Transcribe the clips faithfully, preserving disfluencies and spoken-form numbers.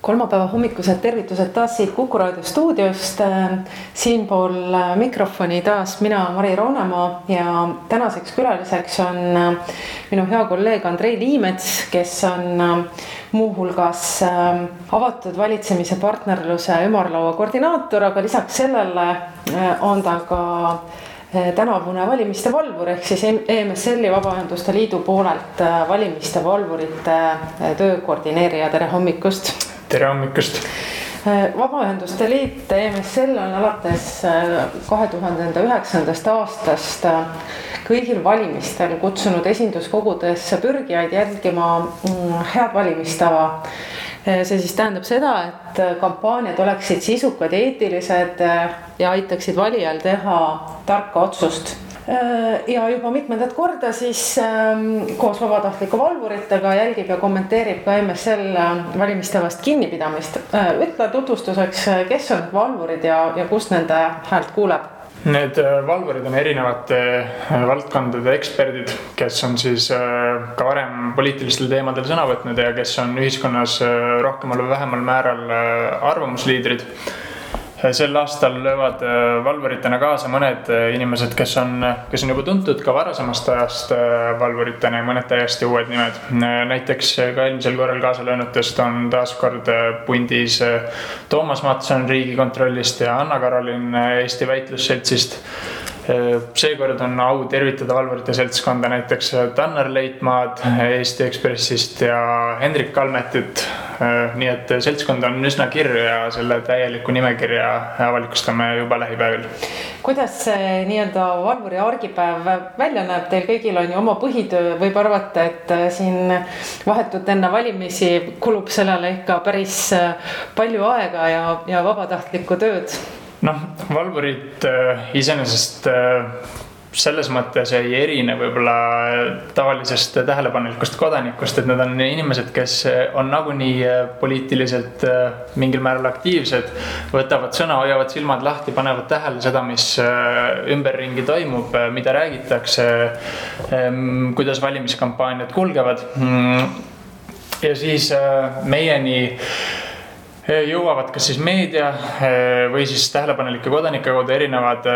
kolmapäeva hommikused tervitused taas siit Kuku Raadio stuudiost. Siinpool mikrofoni taas mina, Mari Roonemaa, ja tänaseks külaliseks on minu hea kolleeg Andrei Liimets, kes on muuhulgas avatud valitsemise partnerluse ümarlaua koordinaator, aga lisaks sellele on ta ka tänavune valimiste valvur ehk siis E M S L-i Vabaühenduste Liidu poolelt valimiste valvurite töö koordineerija. Tere hommikust! Tere hommikust! Vabaühenduste Liit E M S L on alates kahe tuhande üheksandast aastast kõigil valimistel kutsunud esinduskogudesse pürgijaid jälgima head valimistava. See siis tähendab seda, et kampaaniad oleksid sisukad ja eetilised ja aitaksid valijal teha tarka otsust. Ja juba mitmendat korda siis koos vabatahtliku valvuritega jälgib ja kommenteerib ka E M S L valimistavast kinnipidamist. Ütle tutvustuseks, kes on valvurid ja, ja kust nende häält kuuleb? Need valvurid on erinevate valdkondade eksperdid, kes on siis ka varem poliitilistel teemadel sõna võtnud ja kes on ühiskonnas rohkemal või vähemal määral arvamusliidrid. Sel aastal löövad valvuritena kaasa mõned inimesed, kes on, kes on juba tuntud ka varasemast ajast valvuritena ja mõned täiesti uued nimed. Näiteks ka eelmisel korral kaasa löönutest on taas kord pundis Toomas Matson Riigikontrollist ja Anna-Karolin Eesti Väitlusseltsist. Seekord on au tervitada valvurite seltskonda näiteks Tanner Leitmaad Eesti Ekspressist ja Hendrik Kalmetit. Nii et seltskond on üsna kirju ja selle täieliku nimekirja avalikustame juba lähipäevil. Kuidas see nii-öelda valvuri argipäev välja näeb? Teil kõigil on ju oma põhitöö, võib arvata, et siin vahetult enne valimisi kulub sellele ikka päris palju aega ja, ja vabatahtlikku tööd. Noh, valvurid iseenesest selles mõttes ei erine võib-olla tavalisest tähelepanelikust kodanikust, et need on inimesed, kes on nagunii poliitiliselt mingil määral aktiivsed, võtavad sõna, hoiavad silmad lahti, panevad tähele seda, mis ümberringi toimub, mida räägitakse, kuidas valimiskampaaniad kulgevad. Ja siis meieni jõuavad kas siis meedia või siis tähelepanelike kodanike kaudu erinevad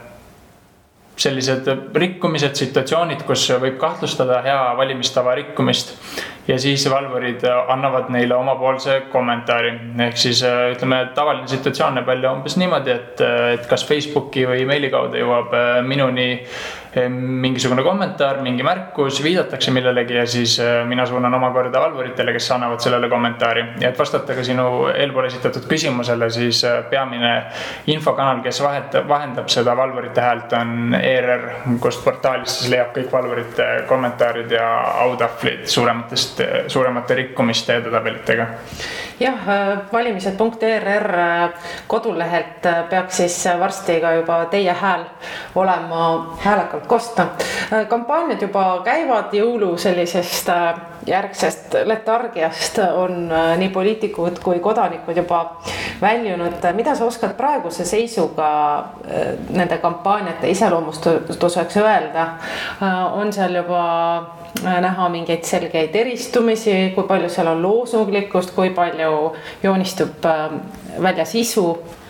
sellised rikkumised, situatsioonid, kus võib kahtlustada hea valimistava rikkumist ja siis valvurid annavad neile omapoolse kommentaari. Ehk siis ütleme, tavaline situatsioon näeb välja umbes niimoodi, et, et kas Facebooki või meili kaudu jõuab minuni mingisugune kommentaar, mingi märkus, viidatakse millelegi ja siis mina suunan omakorda valvuritele, kes annavad sellele kommentaari. Ja et vastata ka sinu eelpool esitatud küsimusele, siis peamine infokanal, kes vahetab, vahendab seda valvurite häält, on E R R, kust portaalist siis leiab kõik valvurite kommentaarid ja autahvlid suurematest, suuremate rikkumiste ja tabelitega. Jah, valimised punkt E R R kodulehelt peaks siis varsti ka juba teie hääl olema häälekalt kosta. Kampaaniad juba käivad, jõulu sellisest järgsest letargiast on nii poliitikud kui kodanikud juba väljunud. Mida sa oskad praeguse seisuga nende kampaaniate iseloomustuseks öelda? On seal juba näha mingeid selgeid eristumisi, kui palju seal on loosunglikkust, kui palju joonistub välja sisu?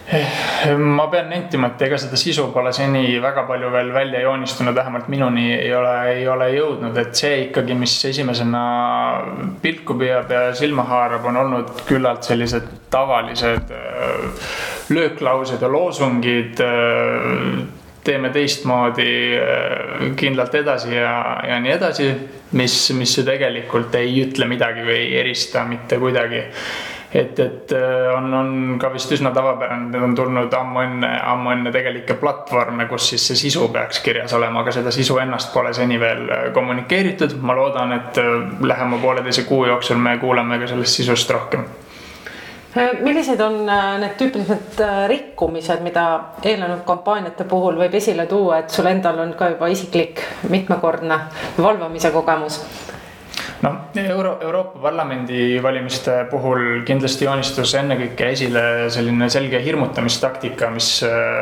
Ma pean nentima, et ega seda sisu pole seni väga palju veel välja joonistunud, vähemalt minuni ei ole, ei ole jõudnud, et see ikkagi, mis esimesena pilku püüab ja silma haarab, on olnud küllalt sellised tavalised lööklaused ja loosungid, teeme teistmoodi kindlalt edasi ja, ja nii edasi, mis, mis ju tegelikult ei ütle midagi või ei erista mitte kuidagi. Et, et on, on ka vist üsna tavapärane, need on tulnud ammu enne, ammu enne tegelikke platvorme, kus siis see sisu peaks kirjas olema, aga seda sisu ennast pole seni veel kommunikeeritud. Ma loodan, et lähema pooleteise kuu jooksul me kuuleme ka sellest sisust rohkem. Millised on need tüüpilised rikkumised, mida eelnenud kampaaniate puhul võib esile tuua, et sul endal on ka juba isiklik mitmekordne valvamise kogemus? No, Euro Euroopa Parlamendi valimiste puhul kindlasti joonistus ennekõike esile selline selge hirmutamistaktika, mis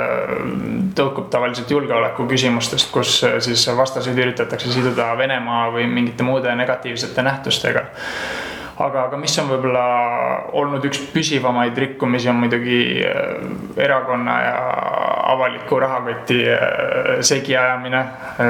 tõukub tavaliselt julgeoleku küsimustest, kus siis vastaseid üritatakse siduda Venemaa või mingite muude negatiivsete nähtustega. aga, aga mis on võib-olla olnud üks püsivamaid rikkumisi, on muidugi erakonna ja avaliku rahakoti segiajamine.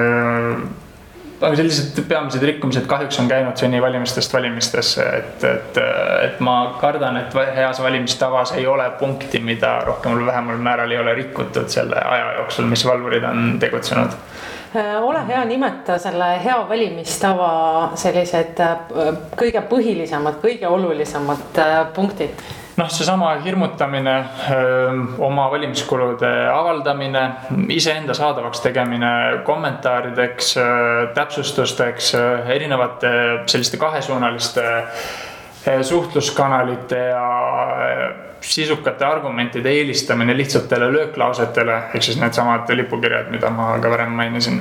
Aga sellised peamised rikkumised kahjuks on käinud seni valimistest valimistesse, et, et, et ma kardan, et heas valimistavas ei ole punkti, mida rohkemal või vähemal määral ei ole rikutud selle aja jooksul, mis valvurid on tegutsenud. Ole hea, nimeta selle hea valimistava sellised kõige põhilisemad, kõige olulisemad punktid. Noh, see sama hirmutamine, oma valimiskulude avaldamine, iseenda saadavaks tegemine kommentaarideks, täpsustusteks, erinevate selliste kahesuunaliste suhtluskanalite ja sisukate argumentide eelistamine lihtsatele lööklausetele, ehk siis need samad lipukirjad, mida ma ka varem mainisin.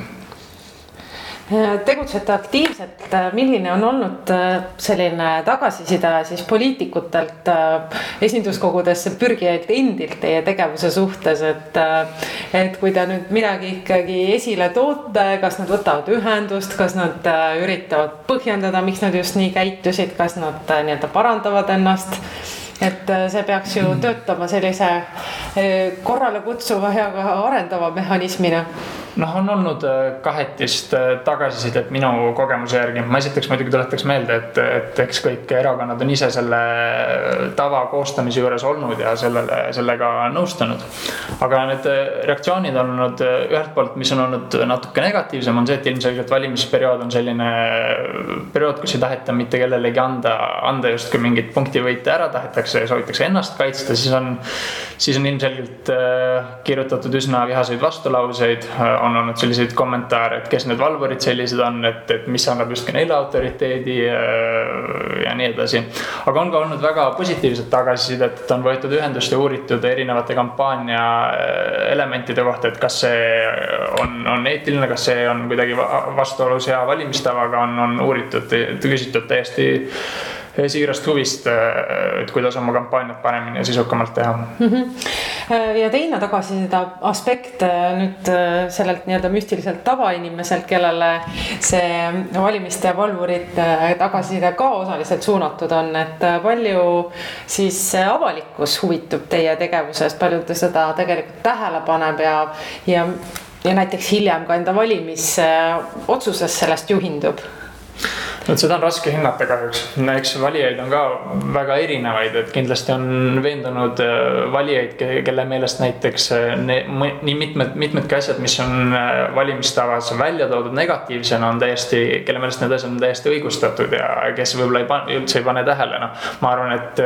Tegutsete aktiivselt, milline on olnud selline tagasiside siis poliitikutelt esinduskogudesse pürgijaid endilt teie tegevuse suhtes, et, et kui te nüüd midagi ikkagi esile toote, kas nad võtavad ühendust, kas nad üritavad põhjendada, miks nad just nii käitusid, kas nad nii-öelda parandavad ennast, et see peaks ju töötama sellise korrale kutsuva ja arendava mehhanismina. Noh, on olnud kahetist tagasisidet minu kogemuse järgi. Ma esiteks muidugi tuletaks meelde, et, et eks kõik erakonnad on ise selle tava koostamise juures olnud ja sellele, sellega nõustunud. Aga need reaktsioonid on olnud ühelt poolt, mis on olnud natuke negatiivsem, on see, et ilmselgelt valimisperiood on selline periood, kus ei taheta mitte kellelegi anda, anda justkui mingit punktivõite ära tahetakse ja soovitakse ennast kaitsta, siis on, siis on ilmselgelt kirjutatud üsna vihaseid vastulauseid, on olnud selliseid kommentaare, et kes need valvurid sellised on, et, et mis annab justkui neile autoriteedi ja nii edasi. Aga on ka olnud väga positiivset tagasisidet, et on võetud ühendust ja uuritud erinevate kampaania elementide kohta, et kas see on, on eetiline, kas see on kuidagi vastuolus hea valimistavaga, on, on uuritud, küsitud täiesti siirast huvist, et kuidas oma kampaaniat paremini ja sisukamalt teha. Ja teine tagasisida aspekt nüüd sellelt nii-öelda müstiliselt tavainimeselt, kellele see valimiste ja valvurid tagasisida ka osaliselt suunatud on, et palju siis avalikkus huvitub teie tegevusest, palju te seda tegelikult tähele paneb ja, ja, ja näiteks hiljem ka enda valimisotsuses sellest juhindub? No, seda on raske hinnata kahjuks. Eks valijaid on ka väga erinevaid, et kindlasti on veendunud valijaid, kelle meelest näiteks ne, nii mitmed, mitmedki asjad, mis on valimistavas välja toodud negatiivsena, on täiesti, kelle meelest need asjad on täiesti õigustatud ja kes võib-olla ei pane, üldse ei pane tähele. No, ma arvan, et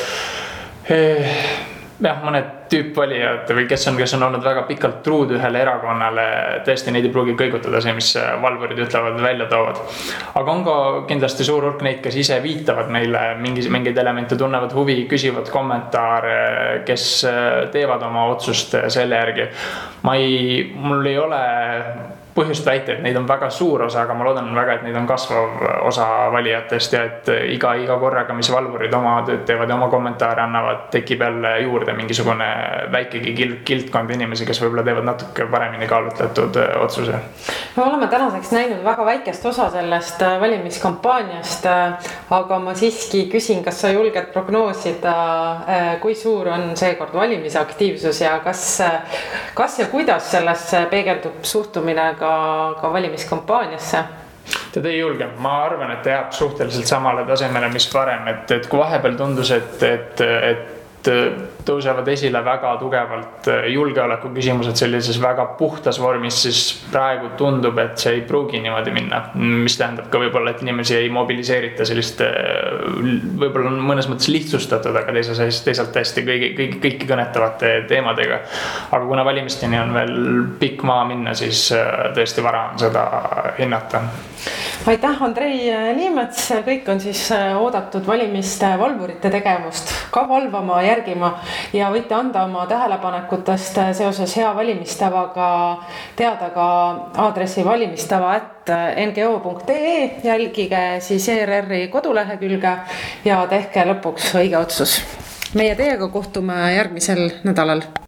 eh, jah, mõned tüüpvalijad või kes on, kes on olnud väga pikalt truud ühele erakonnale, tõesti neid ei pruugi kõigutada see, mis valvurid ütlevad, välja toovad. Aga on ka kindlasti suur hulk neid, kes ise viitavad meile mingis, mingeid elemente, tunnevad huvi, küsivad kommentaare, kes teevad oma otsust selle järgi. Ma ei, mul ei ole põhjust väita, et neid on väga suur osa, aga ma loodan väga, et neid on kasvav osa valijatest ja et iga, iga korraga, mis valvurid oma tööd teevad ja oma kommentaare annavad, tekib jälle juurde mingisugune väikegi kildkond inimesi, kes võib-olla teevad natuke paremini kaalutletud otsuse. Me oleme tänaseks näinud väga väikest osa sellest valimiskampaaniast, aga ma siiski küsin, kas sa julged prognoosida, kui suur on seekord valimisaktiivsus ja kas, kas ja kuidas sellesse peegeldub suhtumine ka ka valimiskampaaniasse? Teda ei julge. Ma arvan, et ta jääb suhteliselt samale tasemele, mis varem, et, et kui vahepeal tundus, et, et, et tõusevad esile väga tugevalt julgeoleku küsimused sellises väga puhtas vormis, siis praegu tundub, et see ei pruugi niimoodi minna, mis tähendab ka võib-olla, et inimesi ei mobiliseerita sellist võib-olla mõnes mõttes lihtsustatud, aga teisalt, teisalt täiesti kõigi, kõigi, kõiki kõnetavate teemadega. Aga kuna valimisteni on veel pikk maa minna, siis tõesti vara on seda hinnata. Aitäh, Andrei Niimets, kõik on siis oodatud valimiste valvurite tegevust ka valvama, järgima ja võite anda oma tähelepanekutest seoses hea valimistavaga teada ka aadressi valimistava at n g o punkt e e, jälgige siis E R R-i kodulehekülge ja tehke lõpuks õige otsus. Meie teiega kohtume järgmisel nädalal.